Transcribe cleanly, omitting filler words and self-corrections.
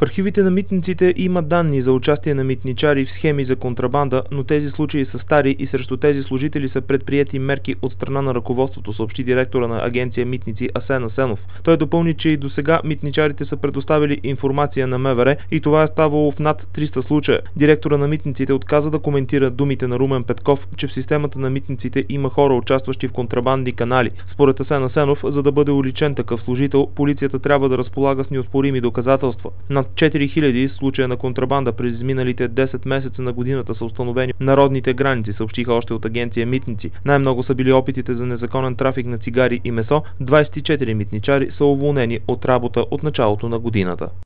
В архивите на митниците има данни за участие на митничари в схеми за контрабанда, но тези случаи са стари и срещу тези служители са предприети мерки от страна на ръководството, съобщи директора на агенция Митници Асен Асенов. Той допълни, че и досега митничарите са предоставили информация на МВР и това е ставало в над 300 случая. Директора на митниците отказа да коментира думите на Румен Петков, че в системата на митниците има хора, участващи в контрабандни канали. Според Асен Асенов, за да бъде уличен такъв служител, полицията трябва да разполага с неоспорими доказателства. Над 4000 случая на контрабанда през изминалите 10 месеца на годината са установени народните граници, съобщиха още от агенция Митници. Най-много са били опитите за незаконен трафик на цигари и месо. 24 митничари са уволнени от работа от началото на годината.